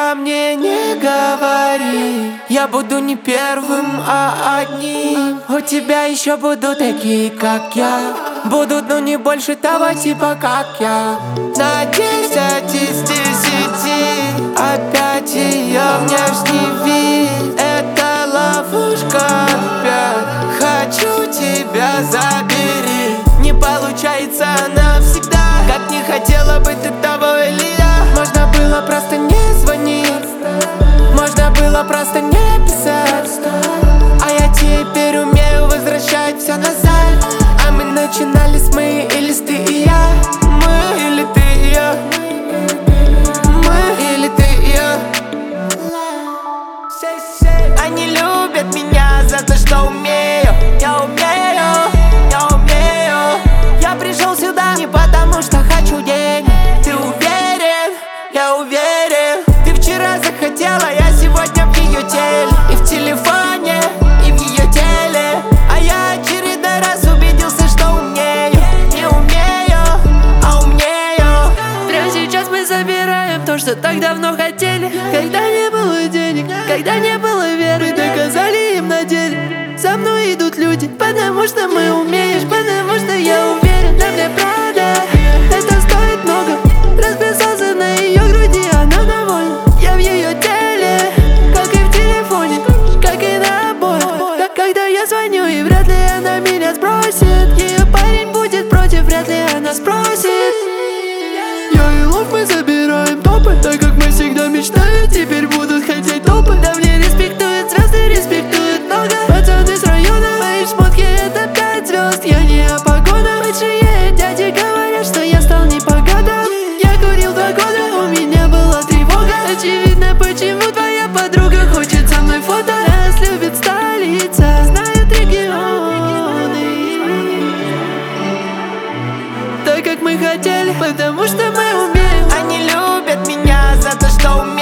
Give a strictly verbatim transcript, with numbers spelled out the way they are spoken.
обо мне не говори. Я буду не первым, а одним. У тебя еще будут такие, как я. Будут, но не больше того типа, как я. На десять из десяти опять ее внешний вид. Это ловушка опять. Хочу тебя, забери. Не получается навсегда, как не хотела бы ты того или я. Можно было просто не звонить, можно было просто не писать. А я теперь умею возвращать все назад. А мы начинали с мы или с ты и я. Мы или ты и я. Мы или ты и я. Они любят меня за то, что умею. Я умею, я умею. Я пришел сюда не потому, что хочу денег. Ты уверен? Я уверен. Ты вчера захотела, я сегодня в ее теле. И в телефоне, и в ее теле. А я очередной раз убедился, что умею. Не умею, а умею. Прямо сейчас мы забираем то, что так давно хотели. Когда не было денег, когда не было веры, мы доказали им на деле. За мной идут люди, потому что мы умеешь. Потому что я уверен, на мне правда. Это стоит много. Расписался на ее груди, она довольна. Я в ее теле, как и в телефоне, как и на обоих. Как когда я звоню, и вряд ли она меня сбросит. Ее парень будет против, вряд ли она спросит. Я и Лов, мы забираем топы, так как мы всегда мечтали, теперь будут хотеть топы. Да мне респектуют звезды, респектуют много. Пацаны с района, мои шмотки это пять звезд. Я не о погонах, большие дяди говорят, что я стал не по годам. Я курил два года, у меня была тревога. Очевидно, почему твоя подруга хочет со мной фото. Нас любит столица, знают регионы. Так как мы хотели, потому что мы умеем. Они любят меня за то, что умею.